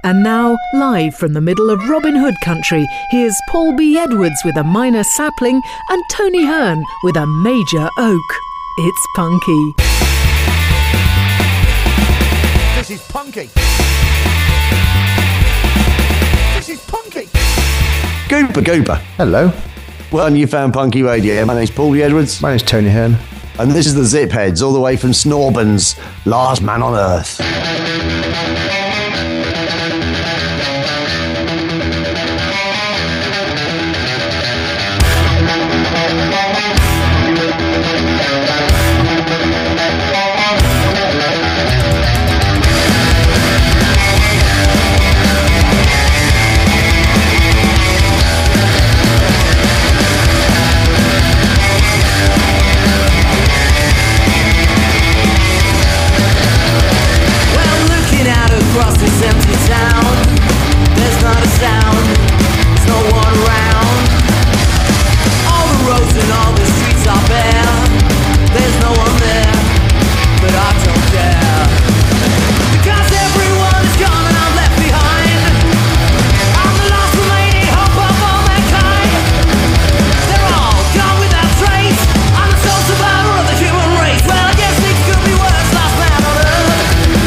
And now, live from the middle of Robin Hood country, here's Paul B. Edwards with a minor sapling and Tony Hearn with a major oak. It's punky. This is punky. This is punky. Gooper Gooper. Hello. Well, you found Punky Radio. My name's Paul B. Edwards. My name's Tony Hearn. And this is the Zip Heads, all the way from Snorbans, Last Man on Earth. Across this empty town, there's not a sound, there's no one around. All the roads and all the streets are bare, there's no one there, but I don't care. Because everyone is gone and I'm left behind. I'm the last remaining hope of all mankind. They're all gone without trace, I'm the sole survivor of the human race. Well, I guess things could be worse, last man on earth.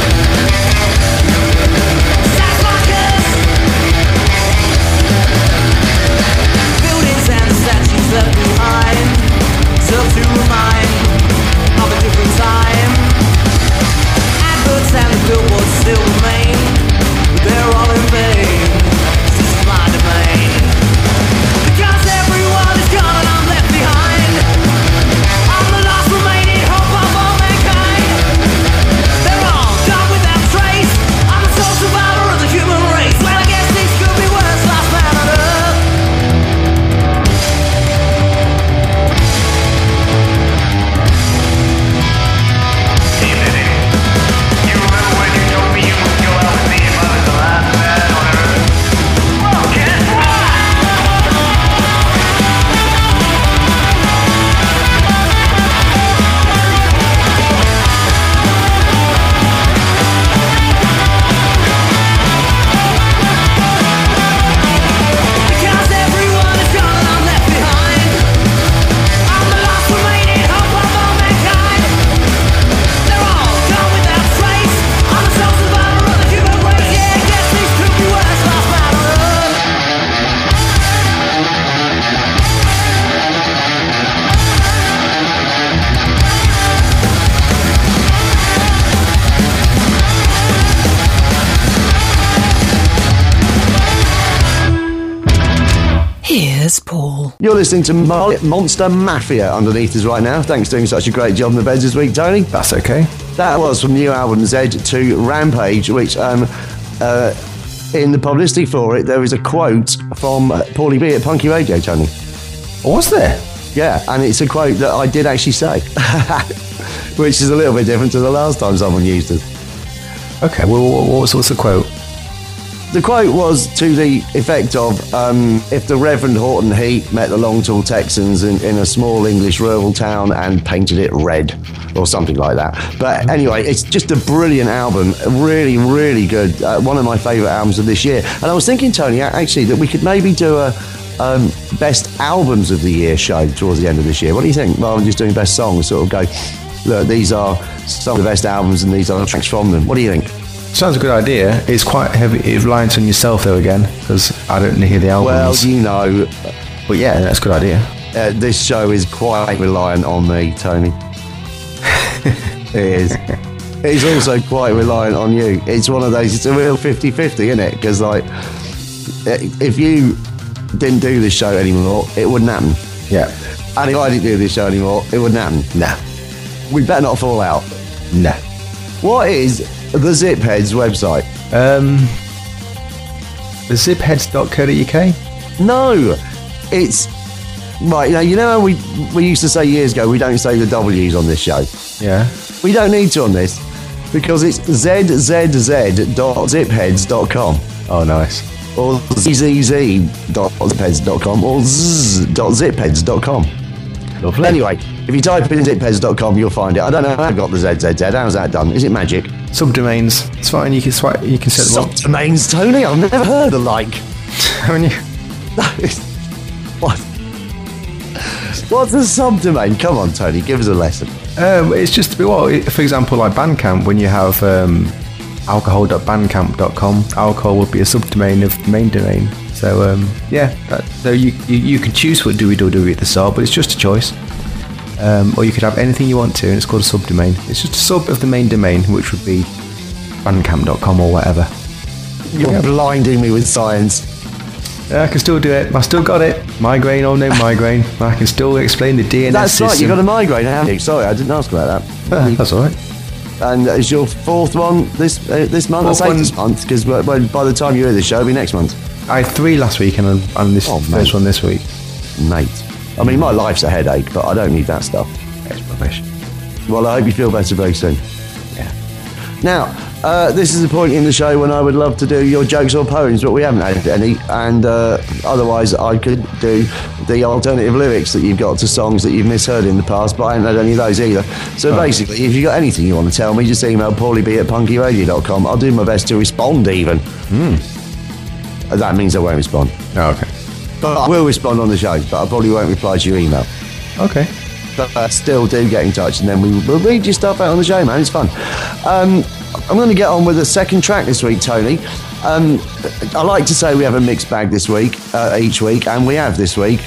Left behind, serve to remind of a different time. Adverts and the billboards still remain, but they're all in vain. This is my domain. Because everyone is gone and I'm left behind. I'm the last remaining hope of all mankind. They're all gone without trace. I'm the sole survivor of the human race. Well, I guess things could be worse, last man on earth. Here's Paul. You're listening to Monster Mafia underneath us right now. Thanks for doing such a great job in the beds this week, Tony. That's okay. That was from new album Zed to Rampage, which in the publicity for it, there is a quote from Paulie B at Punky Radio, Tony. Was there? Yeah, and it's a quote that I did actually say, which is a little bit different to the last time someone used it. Okay, well, what's the quote? The quote was to the effect of, if the Reverend Horton Heat met the Long Tall Texans in a small English rural town and painted it red, or something like that. But anyway, it's just a brilliant album, really, really good. One of my favourite albums of this year. And I was thinking, Tony, actually, that we could maybe do a best albums of the year show towards the end of this year. What do you think? Rather than just doing best songs, sort of go, look, these are some of the best albums and these are the tracks from them. What do you think? Sounds a good idea. It's quite heavy reliant on yourself though again, because I don't hear the albums. Well, you know. But yeah, that's a good idea. This show is quite reliant on me, Tony. It is. It's also quite reliant on you. It's one of those, it's a real 50-50, isn't it? Because like, if you didn't do this show anymore, it wouldn't happen. Yeah. And if I didn't do this show anymore, it wouldn't happen. Nah. We better not fall out. Nah. What is the Zip Heads website? The zipheads.co.uk? No, it's right. You know how we used to say years ago, we don't say the W's on this show. Yeah. We don't need to on this because it's zzz.zipheads.com. Oh, nice. Or zzz.zipheads.com or zzz.zipheads.com. Lovely. Anyway, if you type in zipheads.com, you'll find it. I don't know how I got the ZZZ. How's that done? Is it magic? Subdomains. It's fine. You can set them up. Subdomains, Tony? I've never heard of like. Haven't you? What? What's a subdomain? Come on, Tony, give us a lesson. It's just for example, like Bandcamp. When you have alcohol.bandcamp.com, alcohol would be a subdomain of the main domain. So so you can choose what www at the start, but it's just a choice. Or you could have anything you want to, and it's called a subdomain. It's just a sub of the main domain, which would be bandcamp.com or whatever. You're blinding me with science. I can still do it. I still got it. Migraine or no migraine, I can still explain the DNS That's system. right, you got a migraine, haven't you? Sorry, I didn't ask about that. That's all right. And is your fourth one this month? Fourth I say one- this month because by the time you hear this show, it'll be next month. I had 3 last week and this mate. first one this week. Mate. I mean, my life's a headache, but I don't need that stuff. It's rubbish. Well, I hope you feel better very soon. Yeah. Now, this is the point in the show when I would love to do your jokes or poems, but we haven't had any, and otherwise I could do the alternative lyrics that you've got to songs that you've misheard in the past, but I haven't had any of those either. So basically, if you've got anything you want to tell me, just email paulieb@punkyradio.com. I'll do my best to respond even. That means I won't respond. Oh, okay. But I will respond on the show, but I probably won't reply to your email. Okay. But still do get in touch, and then we'll read your stuff out on the show, man. It's fun. I'm going to get on with the second track this week, Tony. I like to say we have a mixed bag this week, each week, and we have this week.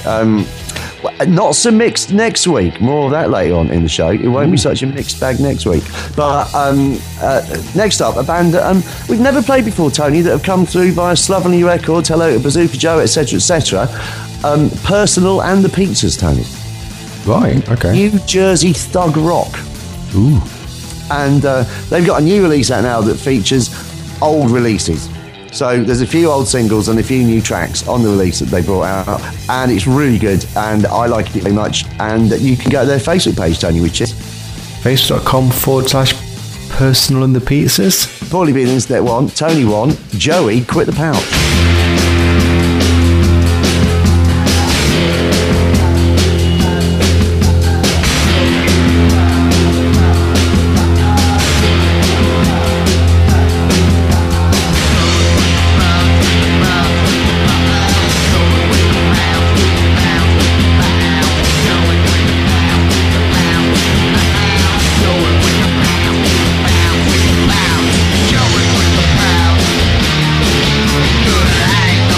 Not so mixed next week. More of that later on in the show. It won't be such a mixed bag next week. But next up, a band that we've never played before, Tony, that have come through via Slovenly Records, Hello to Bazooka Joe, etc., etc. Personal and the Pizzas, Tony. Right, okay. New Jersey Thug Rock. Ooh. And they've got a new release out now that features old releases. So there's a few old singles and a few new tracks on the release that they brought out, and it's really good, and I like it very much. And you can go to their Facebook page, Tony, which is Facebook.com/personal and the pizzas. Paulie B, the Internet 1, Tony 1, Joey, Quit the Pouch. Good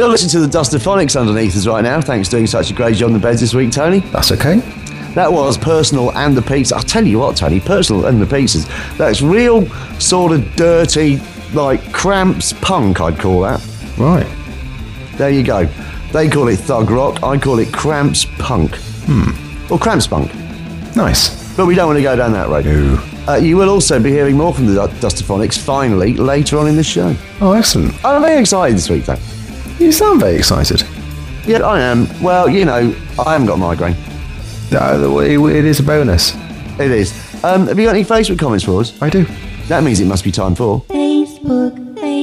You're listening to the Dustophonics underneath us right now. Thanks for doing such a great job on the beds this week, Tony. That's okay. That was Personal and the Pizzas. I'll tell you what, Tony, Personal and the Pizzas. That's real sort of dirty, like Cramps punk, I'd call that. Right. There you go. They call it thug rock. I call it Cramps punk. Or Cramps punk. Nice. But we don't want to go down that road. No. You will also be hearing more from the Dustophonics finally later on in the show. Oh, excellent. I'm very excited this week, though. You sound very excited. Yeah, I am. Well, you know, I haven't got a migraine. It is a bonus. It is. Have you got any Facebook comments for us? I do. That means it must be time for... Facebook,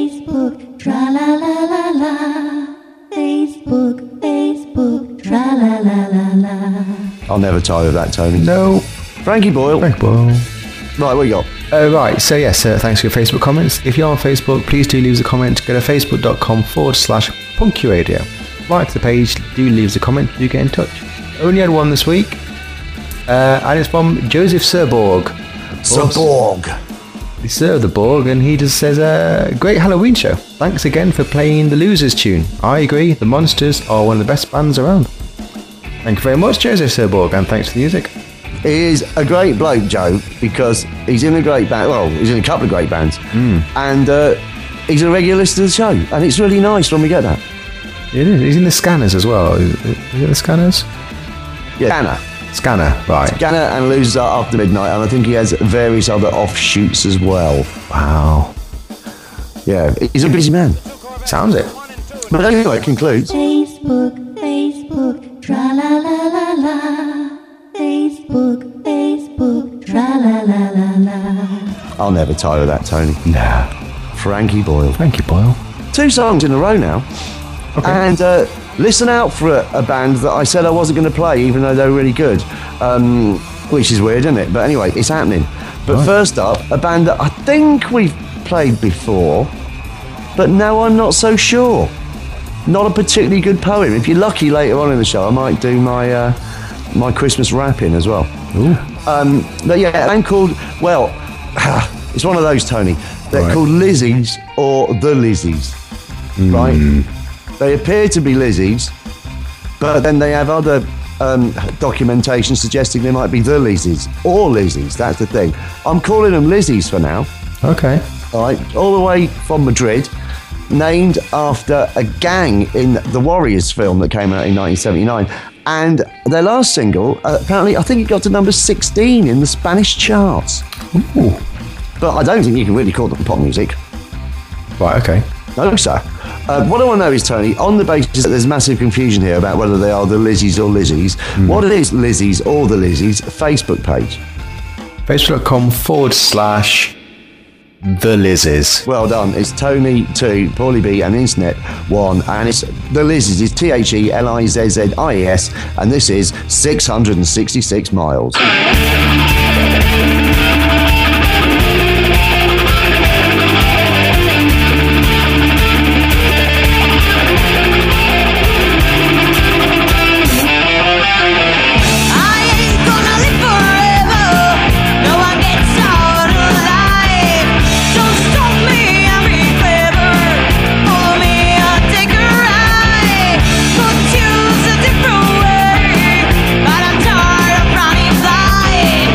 tra-la-la-la-la. Facebook, tra-la-la-la-la. I'll never tire of that, Tony. No. Frankie Boyle. Frank Boyle. Right, what you got? Right, so yes, thanks for your Facebook comments. If you're on Facebook, please do leave us a comment. Go to facebook.com/punkyradio. Like the page, do leave us a comment, do get in touch. Only had one this week, and it's from Joseph Serborg. Serborg. He's Sir of the Borg, and he just says, great Halloween show. Thanks again for playing the Losers tune. I agree, the Monsters are one of the best bands around. Thank you very much, Joseph Serborg, and thanks for the music. He is a great bloke, Joe, because he's in a great band. Well, he's in a couple of great bands. And he's a regular listener to the show. And it's really nice when we get that. It is. He's in the Scanners as well. Is it the Scanners? Yeah. Scanner, right. Scanner and Losers are After Midnight. And I think he has various other offshoots as well. Wow. Yeah, he's a busy man. Sounds it. But anyway, it concludes. Facebook, tra-la-la-la-la. Facebook, tra-la-la-la-la. I'll never tire of that, Tony. No. Frankie Boyle. Thank you, Boyle. 2 songs in a row now. Okay. And listen out for a band that I said I wasn't going to play, even though they were really good. Which is weird, isn't it? But anyway, it's happening. But Right. First up, a band that I think we've played before, but now I'm not so sure. Not a particularly good poem. If you're lucky later on in the show, I might do my my Christmas wrap-in as well. Ooh. But yeah, a band called, well, it's one of those, Tony. They're Right. called Lizzies or the Lizzies, right? They appear to be Lizzies, but then they have other documentation suggesting they might be the Lizzies or Lizzies. That's the thing. I'm calling them Lizzies for now. Okay. All right, all the way from Madrid, named after a gang in the Warriors film that came out in 1979. And their last single, apparently, I think it got to number 16 in the Spanish charts. Ooh. But I don't think you can really call them pop music. Right, okay. No, sir. What I want to know is, Tony, on the basis that there's massive confusion here about whether they are the Lizzies or Lizzies, what it is Lizzies or the Lizzies Facebook page? Facebook.com/The Lizzes. Well done. It's Tony 2, Paulie B, and Internet 1, and it's the Lizzies. It's TheLizzis, and this is 666 miles. But I'm tired of running blind.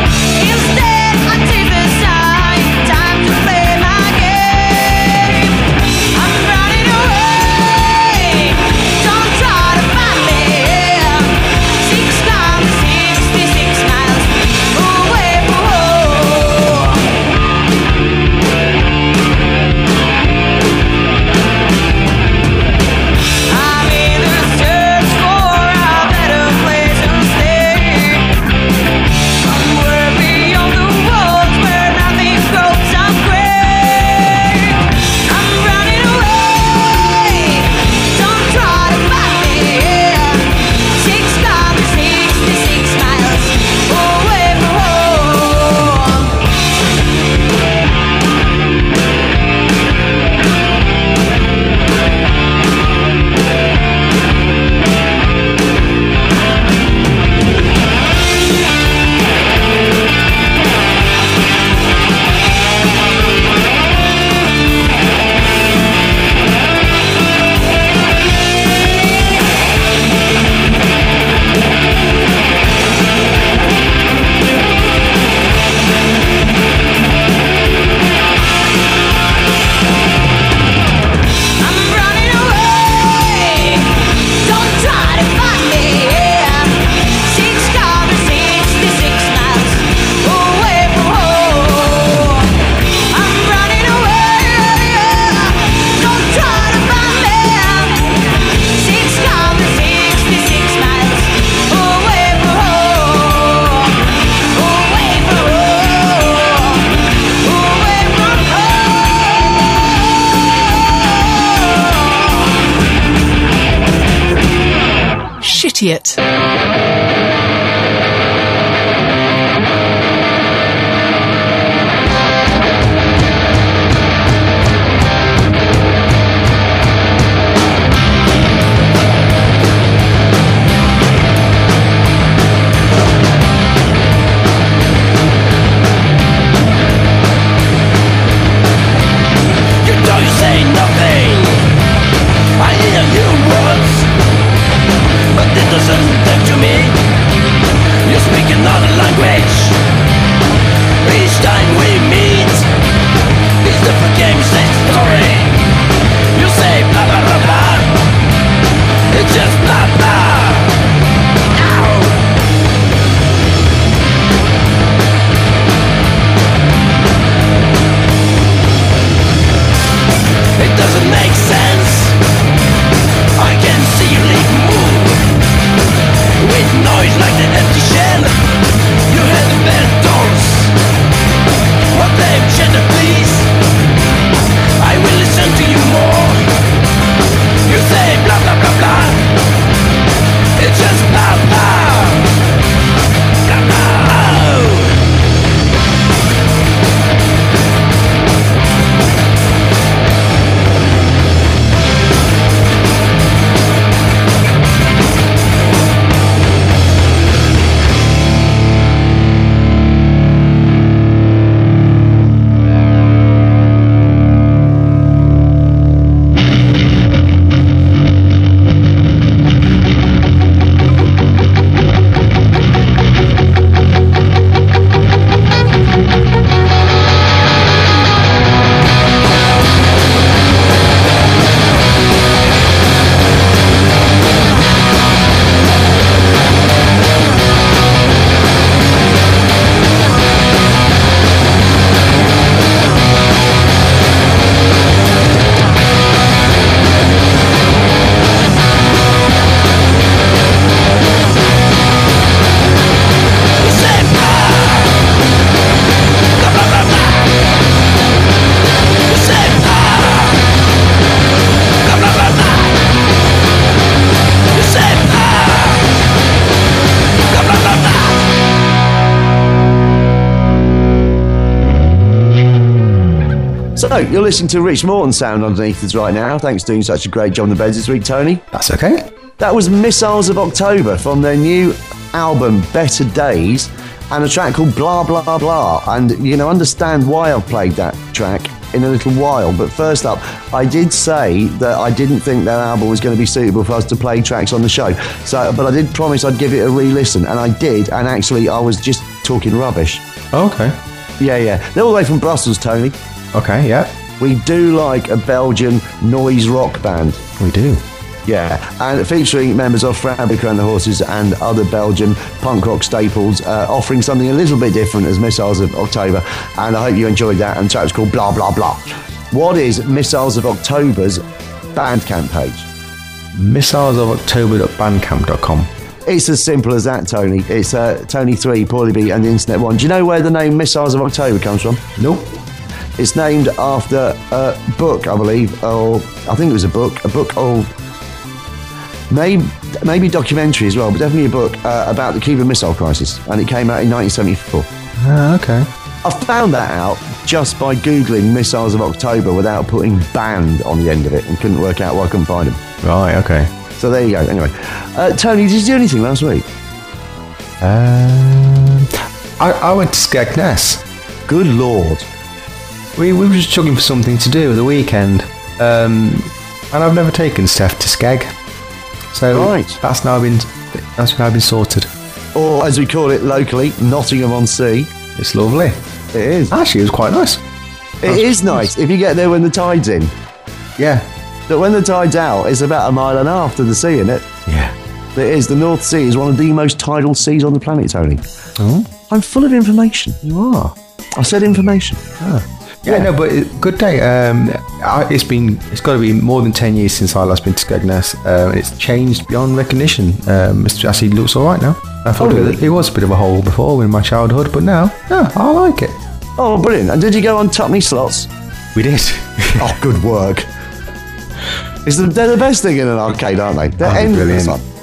idiot. So, you're listening to Rich Morton's sound underneath us right now. Thanks for doing such a great job on the beds this week, Tony. That's okay. That was Missiles of October from their new album, Better Days, and a track called Blah Blah Blah. And you're going to understand why I've played that track in a little while. But first up, I did say that I didn't think that album was going to be suitable for us to play tracks on the show. But I did promise I'd give it a re-listen, and I did. And actually, I was just talking rubbish. Oh, okay. Yeah. They're all the way from Brussels, Tony. Okay, yeah. We do like a Belgian noise rock band. We do. Yeah, and featuring members of Fabrica and the Horses and other Belgian punk rock staples, offering something a little bit different as Missiles of October. And I hope you enjoyed that. And the track was called Blah Blah Blah. What is Missiles of October's Bandcamp page? Missilesofoctober.bandcamp.com. It's as simple as that, Tony. It's Tony3, Paulie B, and the Internet One. Do you know where the name Missiles of October comes from? Nope. It's named after a book, I believe, or I think it was a book of maybe documentary as well, but definitely a book about the Cuban Missile Crisis, and it came out in 1974. Okay. I found that out just by Googling Missiles of October without putting band on the end of it, and couldn't work out why I couldn't find them. Right, okay. So there you go. Anyway, Tony, did you do anything last week? I went to Skegness. Good Lord. We were just looking for something to do at the weekend, and I've never taken Steph to Skeg, so right. That's now been sorted. Or as we call it locally, Nottingham-on-Sea. It's lovely. It is. Actually, it was quite nice. It is nice if you get there when the tide's in. Yeah. But when the tide's out, it's about 1.5 miles to the sea, isn't it? Yeah. It is. The North Sea is one of the most tidal seas on the planet, Tony. Oh. I'm full of information. You are. I said information. Oh. Yeah, no, but good day. It's got to be more than 10 years since I last been to Skegness. It's changed beyond recognition. It actually looks all right now. I thought it was a bit of a hole before in my childhood, but now, yeah, I like it. Oh, brilliant. And did you go on Tuppenny Slots? We did. Oh, good work. They're the best thing in an arcade, aren't they? They're endless. Brilliant.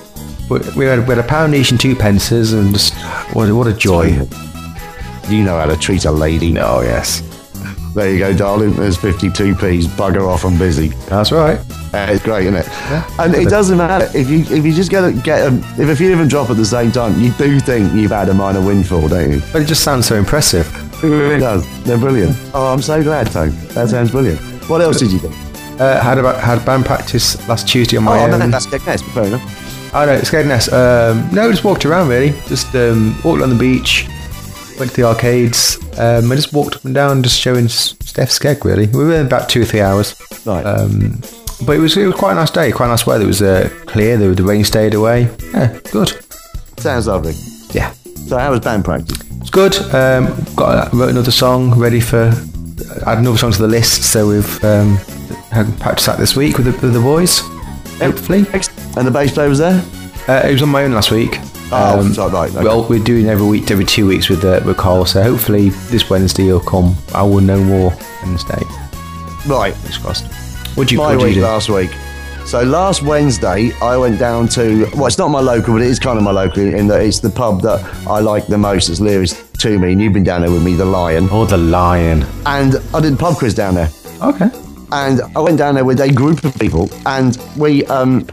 we had a pound each and 2 pences, and just what a joy. You know how to treat a lady. Oh yes, There you go, darling. There's 52p's. Bugger off, I'm busy. that's right. It's great, isn't it? Yeah. And it doesn't matter if you just get if a few of them drop at the same time, you do think you've had a minor windfall, don't you? But it just sounds so impressive. It really does. They're brilliant. Oh, I'm so glad, Tone. That sounds brilliant. What else did you do? Had band practice last Tuesday on my Oh, own. no, that's good. Yes, fair enough. I know, it's Skegness. No, just walked around really. Just walked on the beach, went to the arcades. I just walked up and down, just showing Steph Skeg really. We were in about 2 or 3 hours. Right. But it was quite a nice day, quite nice weather. It was clear, the rain stayed away. Yeah, good. Sounds lovely. Yeah. So how was band practice? It's good. Wrote another song, ready for... add another song to the list, so we've had practice that this week with the boys, hopefully. And the bass player was there? It was on my own last week. Oh, right. Okay. Well, we're doing every 2 weeks with Carl, so hopefully this Wednesday he'll come. I will know more Wednesday. Right. Fingers crossed. What'd you My week do? last week. So last Wednesday, I went down to, well, it's not my local, but it is kind of my local in that it's the pub that I like the most that's nearest to me, and you've been down there with me, the Lion. Oh, the Lion. And I did a pub quiz down there. Okay. And I went down there with a group of people, and we,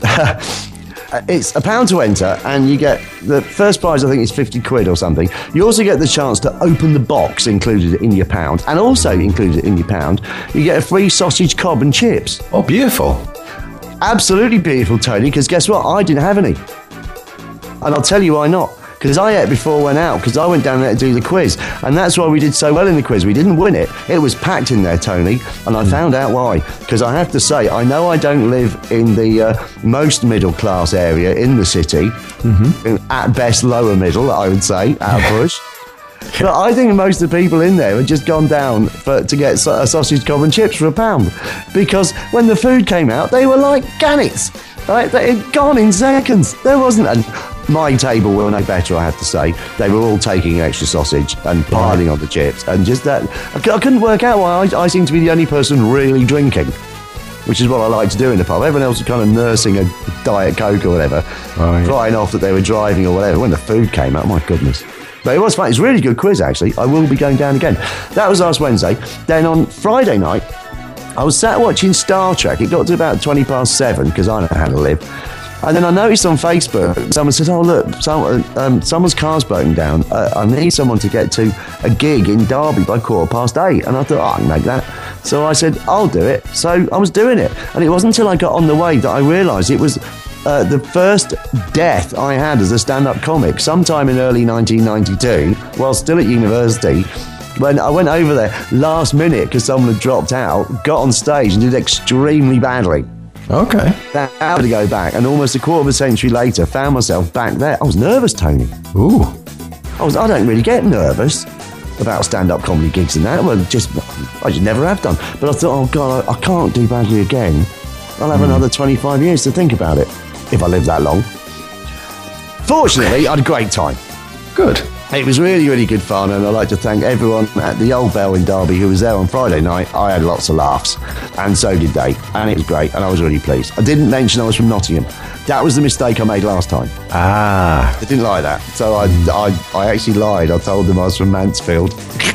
it's £1 to enter, and you get, the first prize I think is 50 quid or something. You also get the chance to open the box included in your £1, and also included in your £1, you get a free sausage, cob and chips. Oh, beautiful. Absolutely beautiful, Tony, because guess what? I didn't have any. And I'll tell you why not. Because I ate before I went out, because I went down there to do the quiz. And that's why we did so well in the quiz. We didn't win it. It was packed in there, Tony. And I found out why. Because I have to say, I know I don't live in the most middle-class area in the city. At best, lower middle, I would say, out of push. But I think most of the people in there had just gone down to get a sausage, cob and chips for £1. Because when the food came out, they were like gannets. Right? They had gone in seconds. There wasn't my table were no better, I have to say. They were all taking extra sausage and piling on the chips. And just that, I couldn't work out why I seem to be the only person really drinking, which is what I like to do in the pub. Everyone else was kind of nursing a Diet Coke or whatever, crying off that they were driving or whatever. When the food came out, my goodness. But it was fun. It's a really good quiz, actually. I will be going down again. That was last Wednesday. Then on Friday night, I was sat watching Star Trek. It got to about 7:20 because I don't know how to live. And then I noticed on Facebook, someone said, oh, look, someone's car's broken down. I need someone to get to a gig in Derby by 8:15. And I thought, I can make that. So I said, I'll do it. So I was doing it. And it wasn't until I got on the way that I realised it was the first death I had as a stand-up comic sometime in early 1992, while still at university, when I went over there last minute because someone had dropped out, got on stage and did extremely badly. Okay. Then I had to go back, and almost a quarter of a century later, found myself back there. I was nervous, Tony. Ooh. I don't really get nervous about stand-up comedy gigs and that. Well, I just never have done. But I thought, oh God, I can't do badly again. I'll have another 25 years to think about it, if I live that long. Fortunately, I had a great time. Good. It was really, really good fun, and I'd like to thank everyone at the Old Bell in Derby who was there on Friday night. I had lots of laughs, and so did they, and it was great, and I was really pleased. I didn't mention I was from Nottingham. That was the mistake I made last time. Ah. I didn't like that, so I actually lied. I told them I was from Mansfield.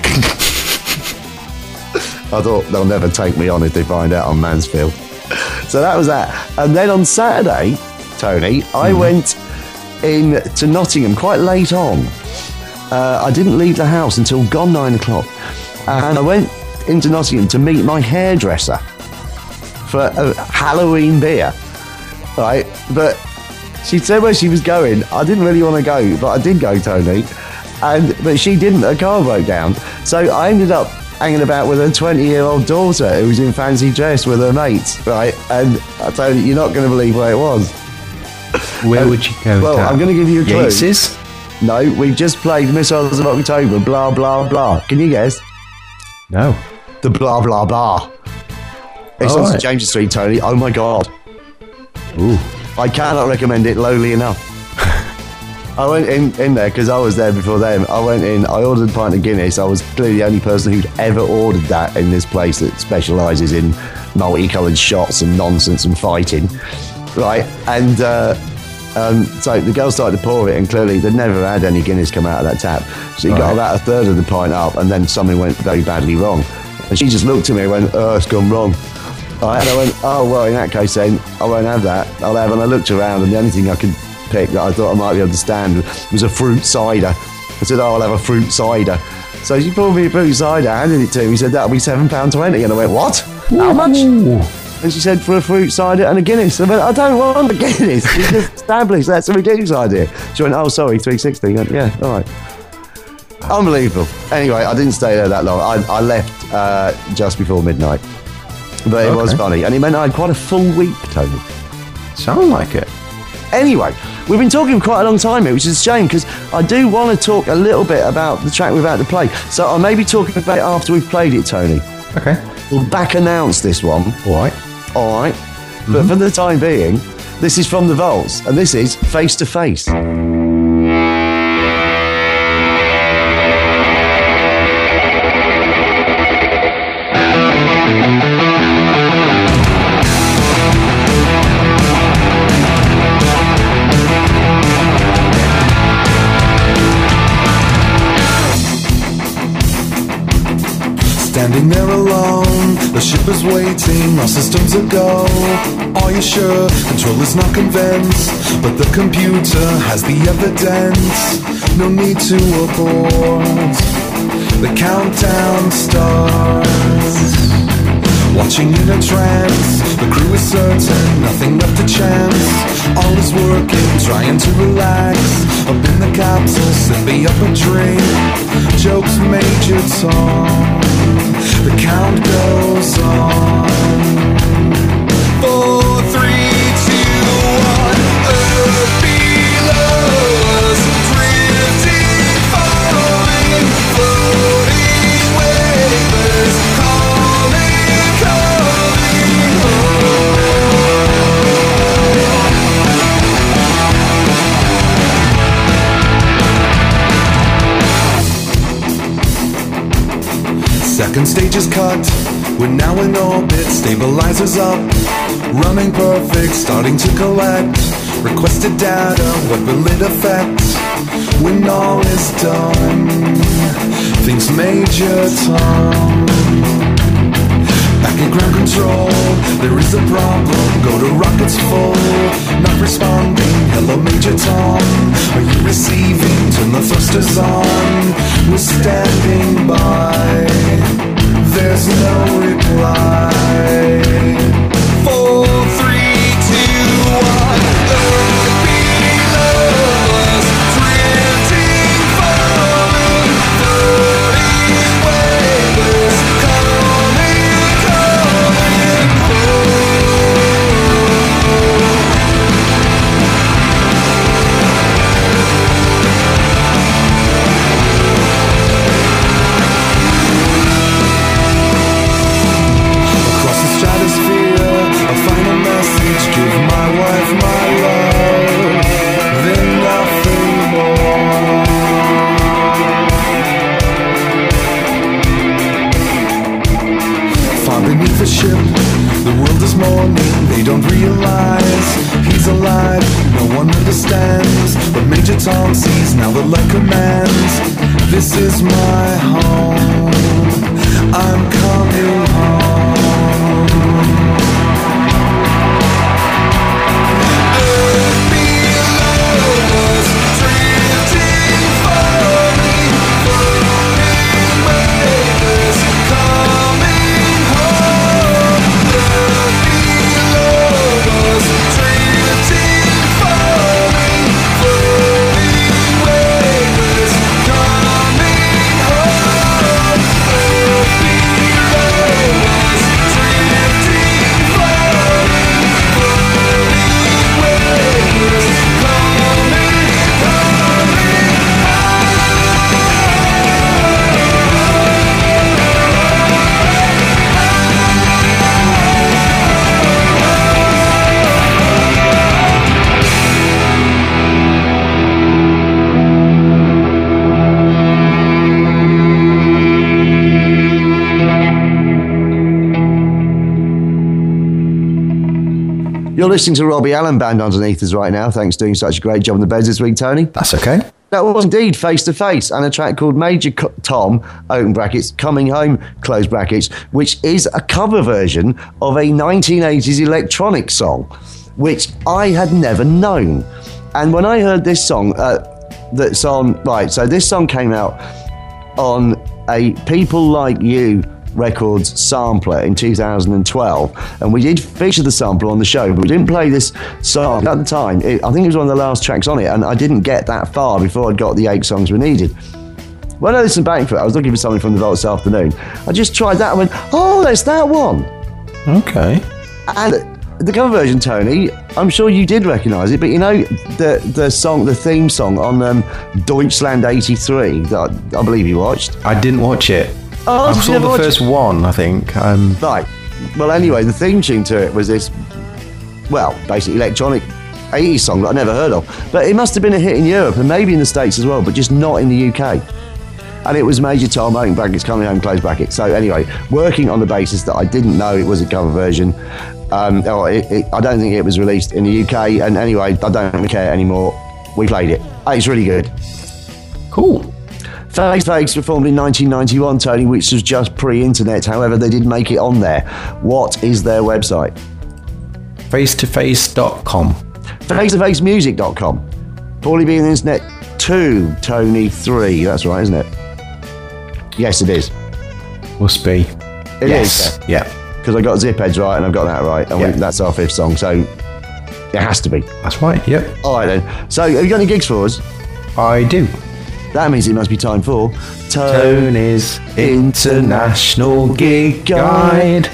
I thought they'll never take me on if they find out I'm Mansfield. So that was that. And then on Saturday, Tony, I went in to Nottingham quite late on. I didn't leave the house until gone 9 o'clock. And I went into Nottingham to meet my hairdresser for a Halloween beer. Right? But she said where she was going. I didn't really want to go, but I did go, Tony. But she didn't. Her car broke down. So I ended up hanging about with her 20-year-old daughter who was in fancy dress with her mates. Right? And I told you, you're not going to believe where it was. Where would you go? Well, I'm going to give you a clue. Yates'? No, we've just played Missiles of October, blah, blah, blah. Can you guess? No. The blah, blah, blah. It's on St James's Street, Tony. Oh, my God. Ooh. I cannot recommend it lowly enough. I went in there because I was there before them. I went in, I ordered a pint of Guinness. I was clearly the only person who'd ever ordered that in this place that specialises in multicoloured shots and nonsense and fighting. Right, and So the girl started to pour it, and clearly they'd never had any Guinness come out of that tap. She got about a third of the pint up, and then something went very badly wrong. And she just looked at me and went, "Oh, it's gone wrong." Right, and I went, "Oh, well, in that case then, I won't have that. I'll have," and I looked around, and the only thing I could pick that I thought I might be able to stand was a fruit cider. I said, "Oh, I'll have a fruit cider." So she poured me a fruit cider, handed it to me, said, "That'll be £7.20. And I went, "What? How much?" And she said, "For a fruit cider and a Guinness." I went, "I don't want a Guinness. We just established that's a ridiculous idea." She went, "Oh, sorry, 360. I went, "Yeah, all right." Unbelievable. Anyway, I didn't stay there that long. I left just before midnight. But it was funny. And it meant I had quite a full week, Tony. Sound like it. Anyway, we've been talking for quite a long time here, which is a shame, because I do want to talk a little bit about the track we're about to play. So I'll maybe talk about it after we've played it, Tony. Okay. We'll back announce this one. All right. All right. But for the time being, this is from the Vaults, and this is Face to Face. Standing there alone, the ship is waiting, our systems are go. Are you sure? Control is not convinced, but the computer has the evidence. No need to abort. The countdown starts. Watching in a trance, the crew is certain, nothing left to chance. All is working, trying to relax. Up in the capsule, sipping up a drink. Jokes Major Tom. The count goes on. 4, 3, 2, 1. Earth below us, drifting, falling, floating waves, calling, calling home. Second stage is cut. We're now in orbit, stabilizers up, running perfect, starting to collect requested data. What will it affect when all is done? Thinks Major Tom. Back in ground control, there is a problem. Go to rockets full, not responding. Hello, Major Tom. Are you receiving? Turn the thrusters on. We're standing by. There's no reply. 4, 3, 2, 1. Earth below us, drifting, falling, floating waves, calling, calling stratosphere, a final message, give my wife my love, then nothing more. Far beneath the ship, the world is mourning, they don't realize he's alive, no one understands, but Major Tom sees now the light commands. This is my home, I'm coming home. Coming home. You're listening to Robbie Allen Band underneath us right now. Thanks for doing such a great job on the beds this week, Tony. That's okay. That was indeed Face to Face, and a track called Major Tom, open brackets, Coming Home, close brackets, which is a cover version of a 1980s electronic song, which I had never known. And when I heard this song, that's on, right, so this song came out on a People Like You Records sampler in 2012, and we did feature the sampler on the show, but we didn't play this song at the time. I think it was one of the last tracks on it, and I didn't get that far before I'd got the 8 songs we needed. When I listened back for it, I was looking for something from the vault this afternoon. I just tried that and went, oh, that's that one. Okay. And the cover version, Tony, I'm sure you did recognise it, but you know the song, the theme song on Deutschland 83 that I believe you watched? I didn't watch it. Oh, I saw the first one, I think. Right. Well, anyway, the theme tune to it was this, well, basically electronic 80s song that I never heard of. But it must have been a hit in Europe and maybe in the States as well, but just not in the UK. And it was Major Tom, open brackets, Coming Home, close brackets. So anyway, working on the basis that I didn't know it was a cover version. I don't think it was released in the UK. And anyway, I don't really care anymore. We played it. It's really good. Cool. Face to Face performed in 1991, Tony, which was just pre-internet. However, they did make it on there. What is their website? Face2face.com. Face2facemusic.com. Paulie B on the internet 2, Tony 3. That's right, isn't it? Yes, it is. Must be. It yes. is. Yeah. Because I got Zip Heads right and I've got that right. And yeah. That's our 5th song, so it has to be. That's right, yep. All right then. So, have you got any gigs for us? I do. That means it must be time for Tony's International Gig Guide.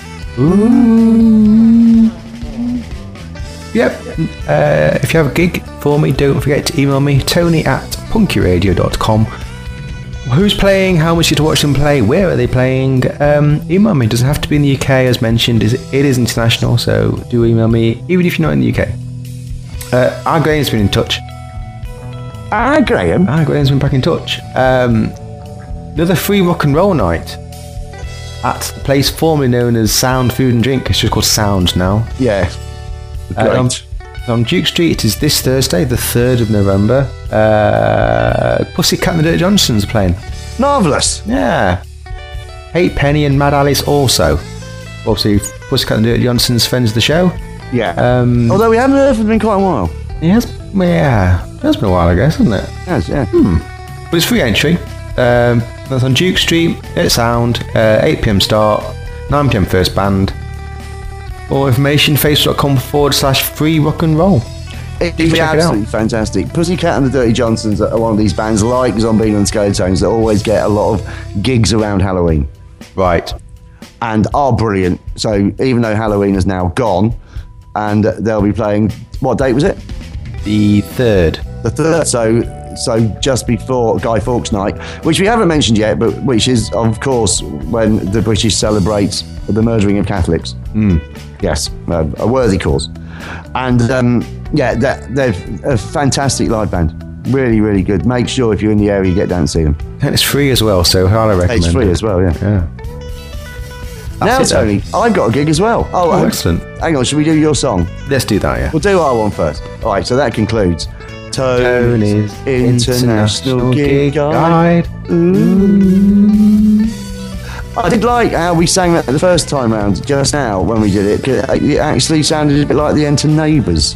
Ooh. Yep. If you have a gig for me, don't forget to email me, tony@punkyradio.com. Who's playing? How much you to watch them play? Where are they playing? Email me. It doesn't have to be in the UK, as mentioned. It is international, so do email me, even if you're not in the UK. Our Graham's been in touch. Graham? Graham's been back in touch. Another free rock and roll night at the place formerly known as Sound Food and Drink. It's just called Sound now. Yeah. Great. On Duke Street. It is this Thursday, the 3rd of November. Pussycat and the Dirty Johnsons are playing. Marvellous. Yeah. Halfpenny and Mad Alice also. Obviously, Pussycat and the Dirty Johnsons, friends of the show. Yeah. Although we haven't heard from them in quite a while. It has been a while, I guess, hasn't it? It has, yeah. But it's free entry. That's on Duke Street at Sound. 8 p.m. start, 9 p.m. first band. More information, facebook.com/free rock and roll. It's absolutely fantastic. Pussycat and the Dirty Johnsons are one of these bands like Zombie and Skeletones that always get a lot of gigs around Halloween. Right. And are brilliant. So even though Halloween is now gone, and they'll be playing, what date was it? The 3rd. The 3rd, so just before Guy Fawkes Night, which we haven't mentioned yet, but which is, of course, when the British celebrates the murdering of Catholics. Yes, a worthy cause. And they're a fantastic live band. Really, really good. Make sure if you're in the area you get down and see them. And it's free as well, so highly recommend it. It's free as well, yeah. Now, Tony, I've got a gig as well. Oh, excellent. Hang on, should we do your song? Let's do that, yeah. We'll do our one first. All right, so that concludes Tony's International Gig Guide. I did like how we sang that the first time round just now when we did it. It actually sounded a bit like the Enter Neighbours.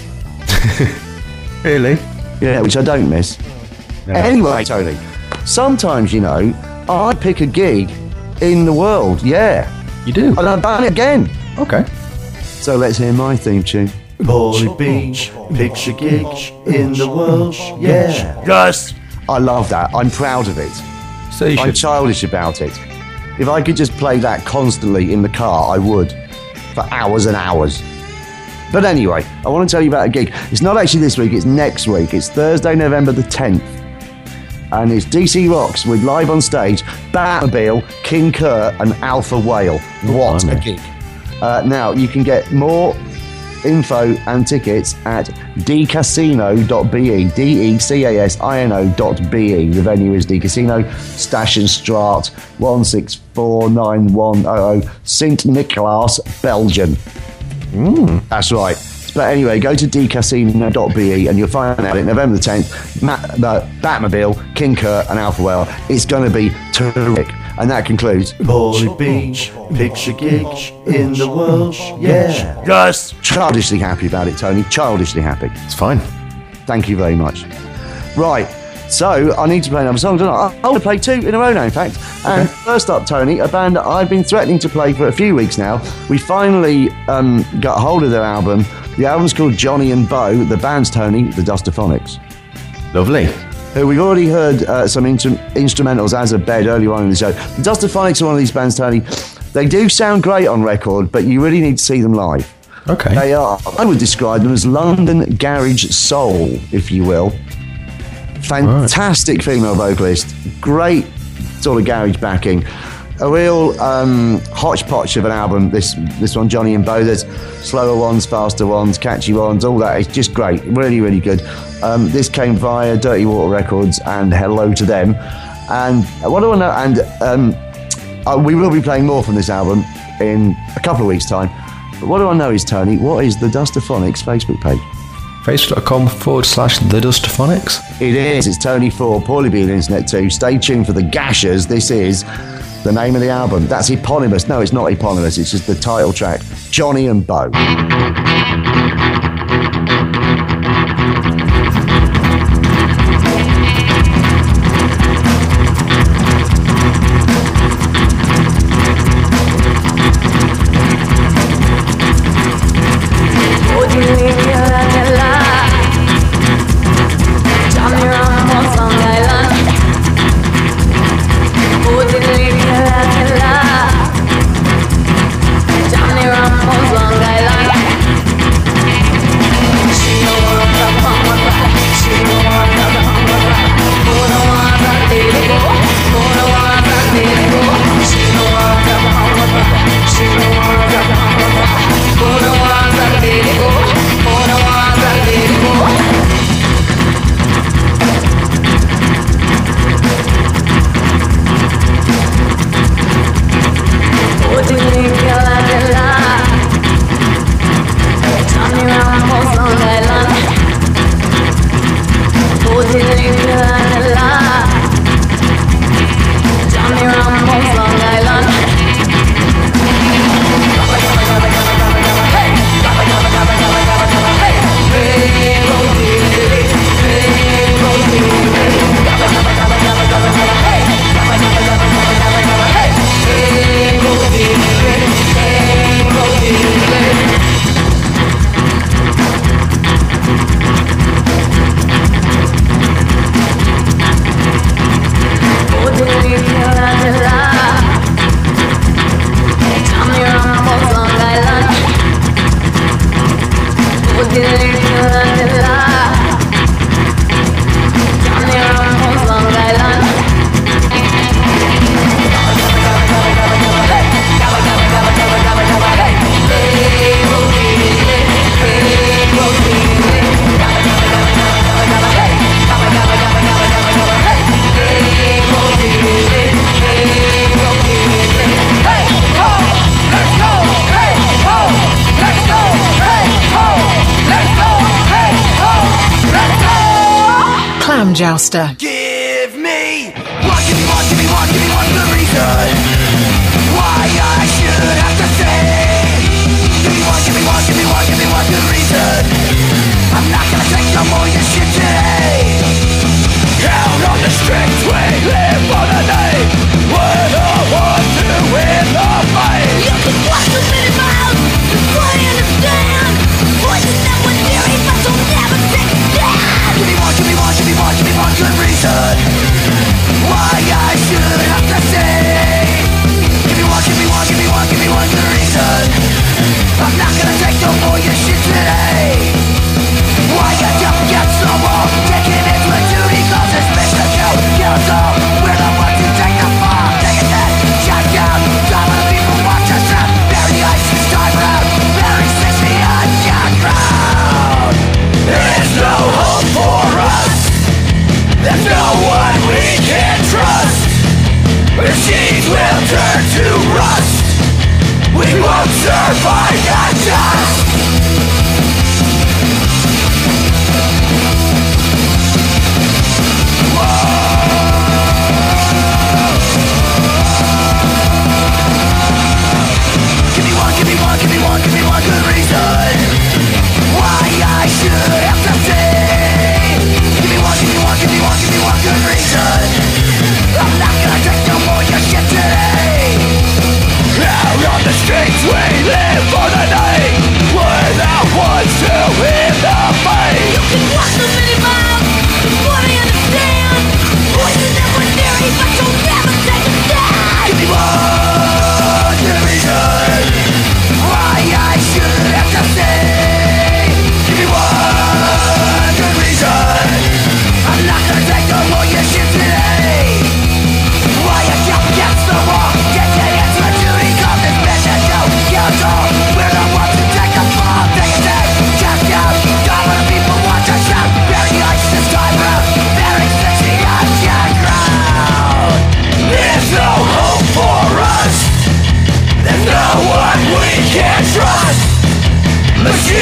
Really? Yeah, which I don't miss. No. Anyway, Tony, sometimes, you know, I pick a gig in the world. Yeah. You do? And I've done it again. Okay. So let's hear my theme tune. Paulie Beach picks a gig in the world. Yeah. Yes. I love that. I'm proud of it. So you I'm childish about it. If I could just play that constantly in the car, I would. For hours and hours. But anyway, I want to tell you about a gig. It's not actually this week, it's next week. It's Thursday, November the 10th. And it's DC Rocks with live on stage, Batmobile, King Kurt and Alpha Whale. What a gig. Now, you can get more info and tickets at decasino.be, decasino.be. The venue is D Casino, Stachenstraat 1649100, Sint Niklaas, Belgium. That's right. But anyway, go to dcasino.be and you'll find out it November the 10th. Batmobile, King Kurt and Alpha Whale. It's going to be terrific. And that concludes Paulie Beach, picture gig in the world. Yeah. Yes. Childishly happy about it, Tony. Childishly happy. It's fine. Thank you very much. Right. So, I need to play another song. I want to play 2 in a row now, in fact. And first up, Tony, a band that I've been threatening to play for a few weeks now. We finally got hold of their album. The album's called Johnny and Bo. The band's, Tony, the Dustophonics. Lovely. Who we've already heard some instrumentals as a bed earlier on in the show. The Dustophonics are one of these bands, Tony. They do sound great on record, but you really need to see them live. Okay. They are, I would describe them as London garage soul, if you will. Fantastic female vocalist, great sort of garage backing, a real hodgepodge of an album. This one, Johnny and Bo. There's slower ones, faster ones, catchy ones, all that. It's just great, really, really good. This came via Dirty Water Records, and hello to them. And what do I know? And we will be playing more from this album in a couple of weeks' time. But what do I know is, Tony, what is the Dustophonics Facebook page? Facebook.com/The Dustophonics. It is. It's Tony 4, Paulie B on the internet too. Stay tuned for the Gashers. This is the name of the album. That's eponymous. No, it's not eponymous. It's just the title track, Johnny and Bo. Jouster. Give me one good reason why I should have to say. Give me one good reason. I'm not gonna take no more of your shit today. Count on the strength we live for the day. We're the ones to win the fight. You can walk a million miles before you understand. Voices that would theory but you'll never take a stand. Give me one good reason why I should have to say. Give me one good reason. I'm not gonna take no more of your shit today. Why you don't get so old? Taking it to a duty cause it's mission kills all. We're the ones who take the fall. Take it dead, shut down. Some of the people watch us out. Bury ice this time around. Bury 60 underground. There's no hope for us. There's no one we can trust. Machines will turn to rust. We won't survive the dust.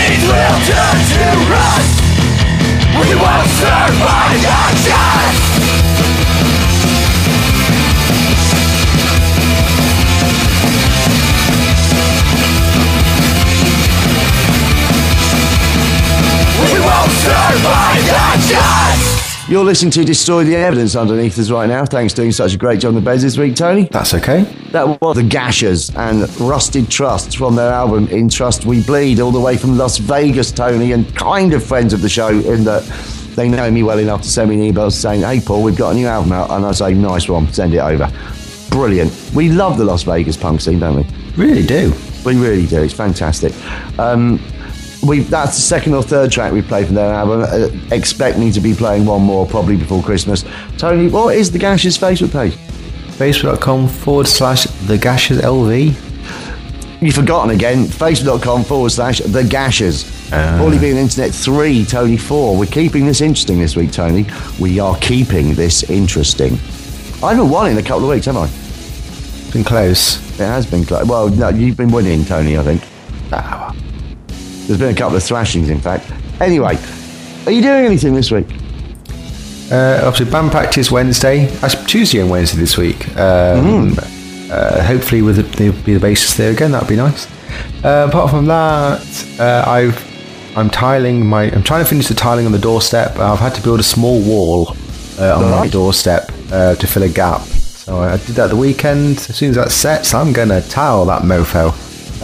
machines will turn to rust. We won't survive actions. We won't survive actions. You're listening to Destroy the Evidence underneath us right now. Thanks for doing such a great job on the beds this week, Tony. That's okay. That was the Gashers and Rusted Trust from their album In Trust We Bleed, all the way from Las Vegas, Tony, and kind of friends of the show in that they know me well enough to send me an email saying, hey, Paul, we've got a new album out. And I say, nice one, send it over. Brilliant. We love the Las Vegas punk scene, don't we? Really do. We really do. It's fantastic. That's the second or third track we played from their album. Expect me to be playing one more probably before Christmas. Tony, what is the Gashers Facebook page? Facebook.com/The Gashers LV. You've forgotten again. Facebook.com/The Gashers. Paulie being Internet 3, Tony 4. We're keeping this interesting this week, Tony. We are keeping this interesting. I haven't won in a couple of weeks, have I? Been close. It has been close. Well, no, you've been winning, Tony, I think. There's been a couple of thrashings, in fact. Anyway, are you doing anything this week? Obviously, band practice Wednesday. Actually, Tuesday and Wednesday this week. Hopefully, with the bassist there again, that'd be nice. Apart from that, I'm tiling I'm trying to finish the tiling on the doorstep. I've had to build a small wall on my doorstep to fill a gap. So I did that the weekend. As soon as that's set, so I'm gonna tile that mofo.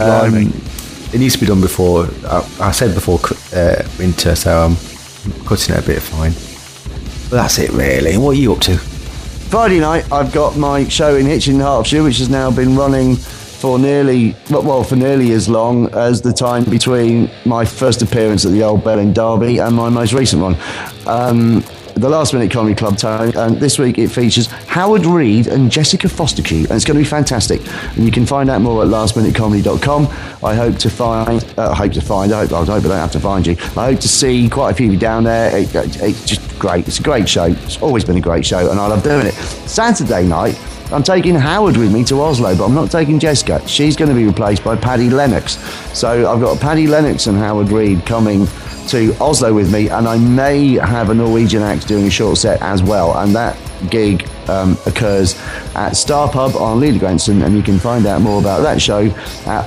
It needs to be done before. I said before winter, so I'm cutting it a bit fine. But that's it, really. What are you up to? Friday night, I've got my show in Hitchin, Hertfordshire, which has now been running for nearly as long as the time between my first appearance at the Old Bell in Derby and my most recent one. The Last Minute Comedy Club, Tony, and this week it features Howard Reed and Jessica Fosterkew, and it's going to be fantastic. And you can find out more at lastminutecomedy.com. I hope I don't have to find you. I hope to see quite a few of you down there. It's just great. It's a great show. It's always been a great show, and I love doing it. Saturday night, I'm taking Howard with me to Oslo, but I'm not taking Jessica. She's going to be replaced by Paddy Lennox. So I've got Paddy Lennox and Howard Reed coming to Oslo with me, and I may have a Norwegian act doing a short set as well, and that gig occurs at Star Pub on Liedergrensen, and you can find out more about that show at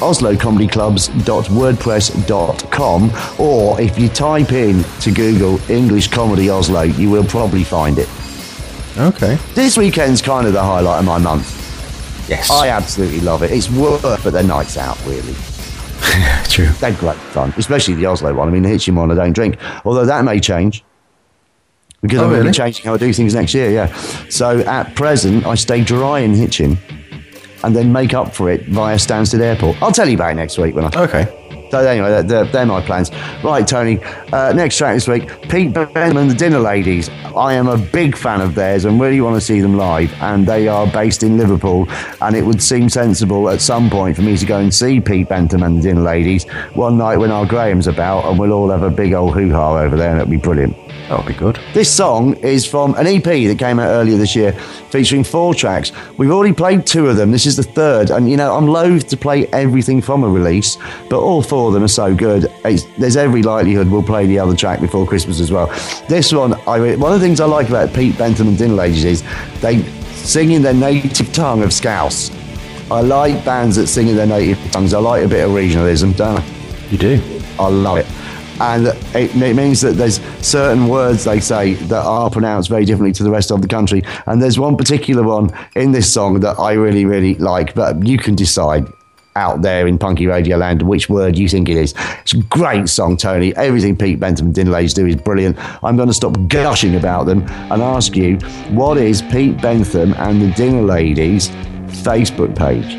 oslocomedyclubs.wordpress.com, or if you type in to Google English Comedy Oslo, you will probably find it. Okay. This weekend's kind of the highlight of my month. Yes. I absolutely love it. It's work, but they're nights out, really. True. They're great fun, especially the Oslo one. I mean, the Hitchin one I don't drink, although that may change because I'm going to be changing how I do things next year. Yeah. So at present, I stay dry in Hitchin and then make up for it via Stansted Airport. I'll tell you about it next week when I. Okay. So anyway, they're my plans. Right, Tony, next track this week, Pete Bentham and the Dinner Ladies. I am a big fan of theirs and really want to see them live, and they are based in Liverpool, and it would seem sensible at some point for me to go and see Pete Bentham and the Dinner Ladies one night when our Graham's about, and we'll all have a big old hoo-ha over there, and it'll be brilliant. That'll be good. This song is from an EP that came out earlier this year, featuring 4 tracks. We've already played 2 of them. This is the 3rd. And, you know, I'm loath to play everything from a release, but all 4 of them are so good. There's every likelihood we'll play the other track before Christmas as well. This one, one of the things I like about Pete Bentham and Dinner Ladies is they sing in their native tongue of Scouse. I like bands that sing in their native tongues. I like a bit of regionalism, don't I? You do? I love it. And it means that there's certain words they say that are pronounced very differently to the rest of the country. And there's one particular one in this song that I really, really like. But you can decide out there in Punky Radio Land which word you think it is. It's a great song, Tony. Everything Pete Bentham and Dinner Ladies do is brilliant. I'm going to stop gushing about them and ask you, what is Pete Bentham and the Dinner Ladies Facebook page?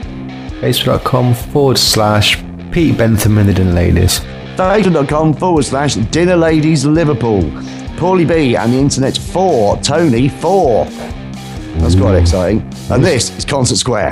Facebook.com/Pete Bentham and the Dinner Ladies. Facebook.com/Dinner Ladies Liverpool. Paulie B and the Internet 4. Tony 4. That's quite exciting. And this is Concert Square.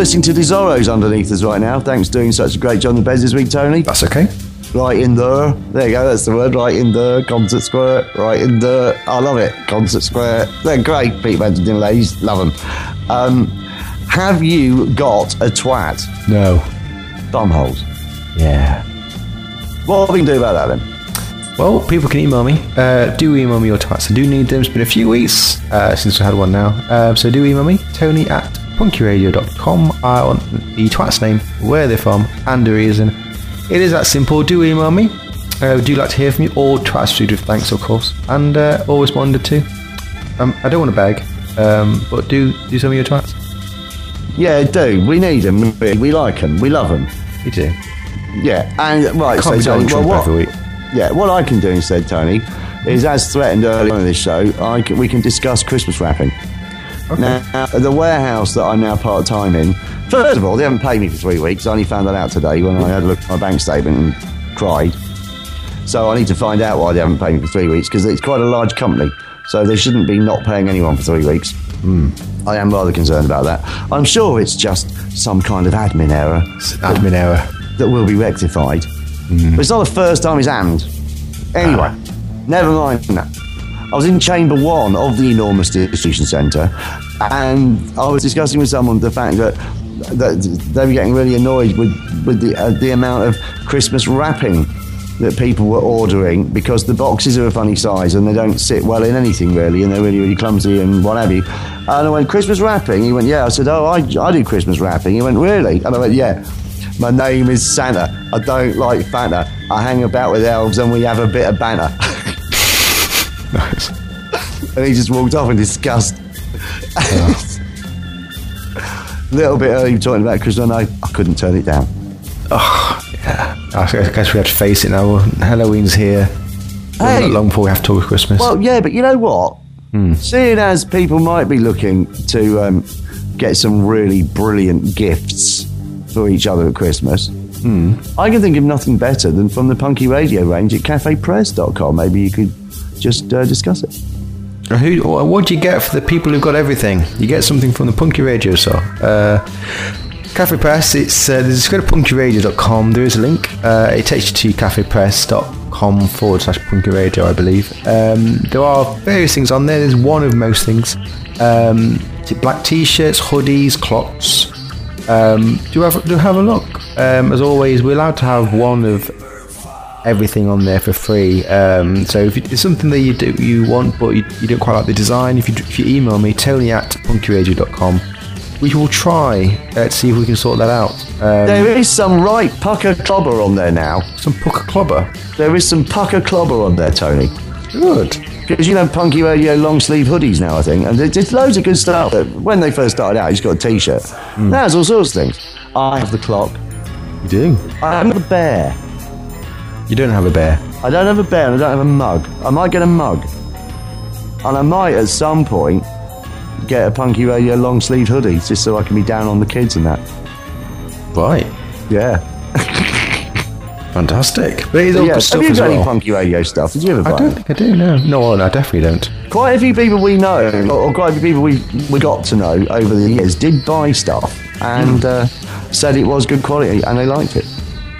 listening to Desoros underneath us right now. Thanks for doing such a great job on the beds this week, Tony. That's okay. Right in there. There you go, that's the word. Right in there. Concert Square. Right in there. I love it. Concert Square. They're great, Pete Benton ladies. Love them. Have you got a twat? No. Thumbholes. Yeah. What we can do about that then? Well, people can email me. Do email me your twats. I do need them. It's been a few weeks since we had one now. So do email me, tony@punkyradio.com. I want the twat's name, where they're from, and the reason. It is that simple. Do email me. Do like to hear from you. All twats food with thanks, of course. And all responded to. I don't want to beg, but do some of your twats. Yeah, do. We need them. We like them. We love them. We do. Yeah, and right. Can't be Donald Trump every week. Yeah, what I can do instead, Tony, is as threatened earlier on in this show, we can discuss Christmas wrapping. Okay. Now, the warehouse that I'm now part-time in, first of all, they haven't paid me for 3 weeks. I only found that out today when I had a look at my bank statement and cried. So I need to find out why they haven't paid me for 3 weeks, because it's quite a large company. So they shouldn't be not paying anyone for 3 weeks. I am rather concerned about that. I'm sure it's just some kind of admin error. That will be rectified. But it's not the first time it's happened. Anyway, never mind that. I was in Chamber 1 of the enormous distribution centre, and I was discussing with someone the fact that they were getting really annoyed with the amount of Christmas wrapping that people were ordering, because the boxes are a funny size and they don't sit well in anything really, and they're really, really clumsy and what have you. And I went, Christmas wrapping? He went, yeah. I said, oh, I do Christmas wrapping. He went, really? And I went, yeah. My name is Santa. I don't like Fanta. I hang about with elves and we have a bit of banter. Nice. And he just walked off in disgust. A little bit early talking about Christmas. I couldn't turn it down. Oh, yeah. I guess we have to face it now. Halloween's here. Not long before we have to talk Christmas. Well, yeah, but you know what? Seeing as people might be looking to get some really brilliant gifts for each other at Christmas, I can think of nothing better than from the Punky Radio range at cafepress.com. Maybe you could just discuss it. What do you get for the people who've got everything? You get something from the Punky Radio store. Cafe Press, it's just go to punkyradio.com. There is a link. It takes you to cafepress.com/Punky Radio, I believe. There are various things on there. There's one of most things. Black t-shirts, hoodies, clocks. Do have a look. As always, we're allowed to have one of everything on there for free. So if it's something that you want but you don't quite like the design, if you email me, tony@punkyradio.com, we will try to see if we can sort that out. There is some right pucker clobber on there now. Some pucker clobber? There is some pucker clobber on there, Tony. Good. Because you know Punky Radio long sleeve hoodies now, I think, and there's loads of good stuff. When they first started out, he's got a t-shirt. There's all sorts of things. I have the clock. You do? I have a bear. You don't have a bear? I don't have a bear and I don't have a mug. I might get a mug. And I might at some point get a Punky Radio long sleeve hoodie just so I can be down on the kids and that. Right. Yeah. Fantastic. But it's all good stuff. Have you as got any well. Punky Radio stuff? Did you ever buy I don't think I do, no. No, I definitely don't. Quite a few people we know, or quite a few people we got to know over the years, did buy stuff and said it was good quality and they liked it.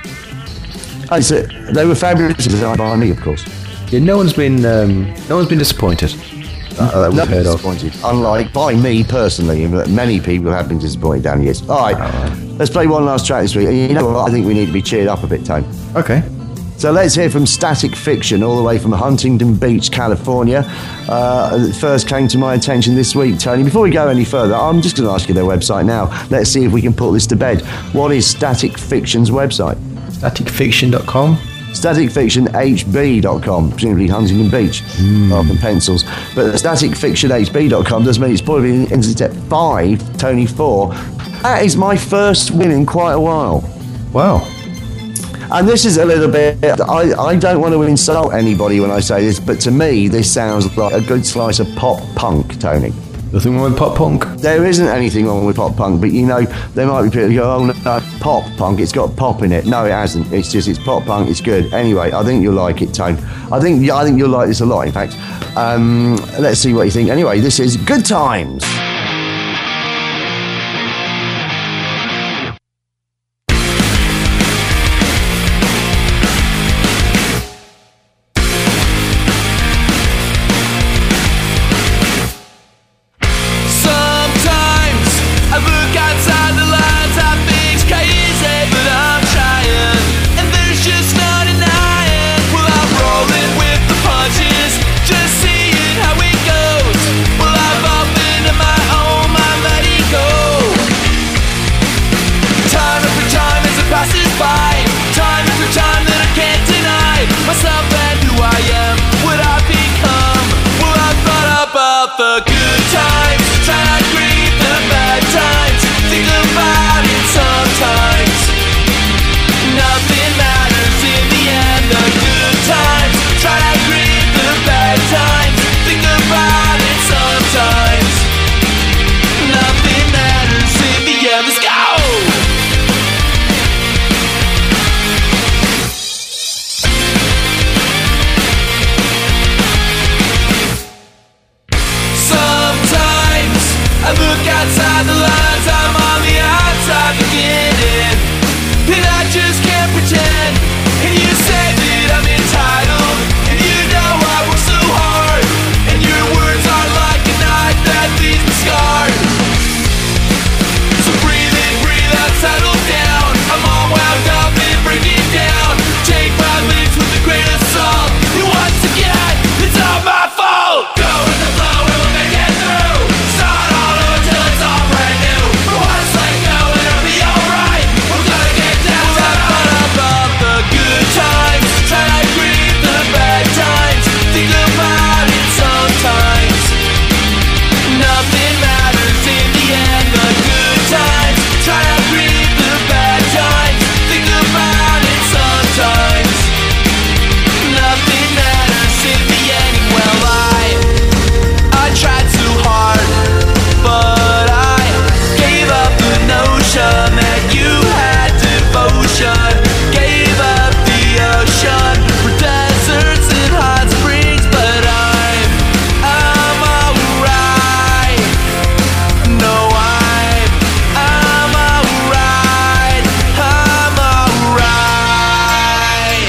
They were fabulous designed by me, of course. Yeah, no one's been disappointed. That we've heard of. Unlike by me personally, but many people have been disappointed down the years. All right, let's play one last track this week. And you know what? I think we need to be cheered up a bit, Tone. Okay. So let's hear from Static Fiction, all the way from Huntington Beach, California. It first came to my attention this week, Tony. Before we go any further, I'm just going to ask you their website now. Let's see if we can put this to bed. What is Static Fiction's website? Staticfiction.com. staticfictionhb.com, presumably Huntington Beach, rather than pencils. But staticfictionhb.com does mean it's probably in step 5, Tony 4. That is my first win in quite a while. Wow. And this is a little bit, I don't want to insult anybody when I say this, but to me, this sounds like a good slice of pop punk, Tony. Nothing wrong with pop punk? There isn't anything wrong with pop punk, but you know, there might be people who go, oh no, pop punk, it's got pop in it. No, it hasn't. It's pop punk, it's good. Anyway, I think you'll like it, Tone. I think you'll like this a lot, in fact. Let's see what you think. Anyway, this is Good Times. about the good times, try not to grieve the bad times. Think about it sometimes. Nothing matters in the end. The good times, try not to grieve the bad times. Think about it sometimes. Nothing matters in the end. Let's go! Sometimes I look outside the lines, I'm on the outside looking in, and I just can't pretend. And you say that I'm entitled, and you know I work so hard, and your words are like a knife that leaves me scarred. So breathe in, breathe out, settle down. I'm all wound up and breaking down. Take my lyrics with a grain of salt, and once again, it's all my fault. Go with the flow and we'll make it through. Start all over till it's all brand new. But once let go and it'll be alright. We're gonna get down to about the good times. Try not to grieve the bad times. Think about it sometimes. Nothing matters in the end. The good times. Try not to grieve the bad times. Think about it sometimes. Nothing matters in the end. Well, I tried too hard, but I gave up the notion that you had devotion. Gave up the ocean for deserts and hot springs, but I'm alright. No, I'm alright. I'm alright.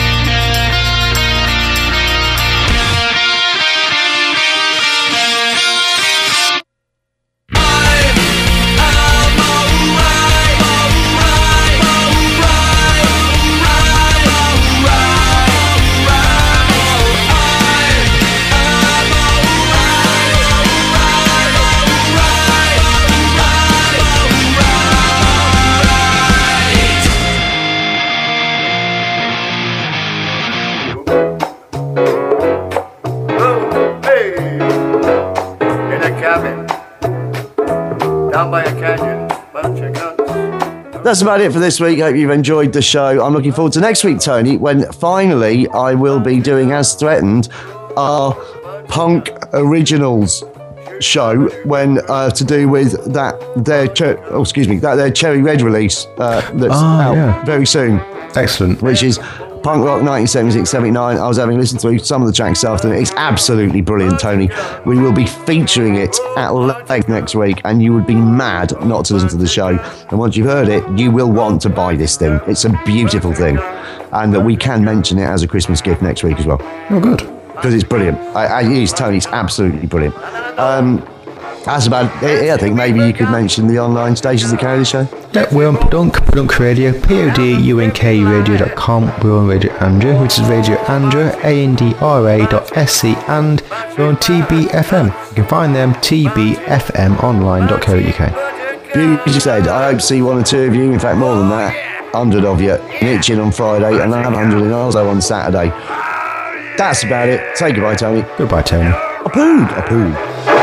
Hey! In a cabin, down by a canyon, bunch of guns. That's about it for this week. Hope you've enjoyed the show. I'm looking forward to next week, Tony, when finally I will be doing, as threatened, our Punk Originals show, when to do with that their Cherry Red release that's out very soon, Excellent. which is Punk Rock 1976-79. I was having listened through some of the tracks this afternoon. It's absolutely brilliant, Tony. We will be featuring it at length next week, and you would be mad not to listen to the show. And once you've heard it, you will want to buy this thing. It's a beautiful thing, and that we can mention it as a Christmas gift next week as well. Oh, good. Because it's brilliant. It is, Tony. It's absolutely brilliant. That's about it. I think maybe you could mention the online stations that carry the show. Yeah, we're on Podunk Radio, PODUNKRadio.com. We're on Radio Andrew, which is Radio Andrew, ANDRA.SC, and we're on TBFM. You can find them, tbfmonline.co.uk. You said, I hope to see one or two of you, in fact more than that, 100 of you, in Itchin on Friday, and 100 in Oslo on Saturday. That's about it. Say goodbye, Tony. Goodbye, Tony. A poo.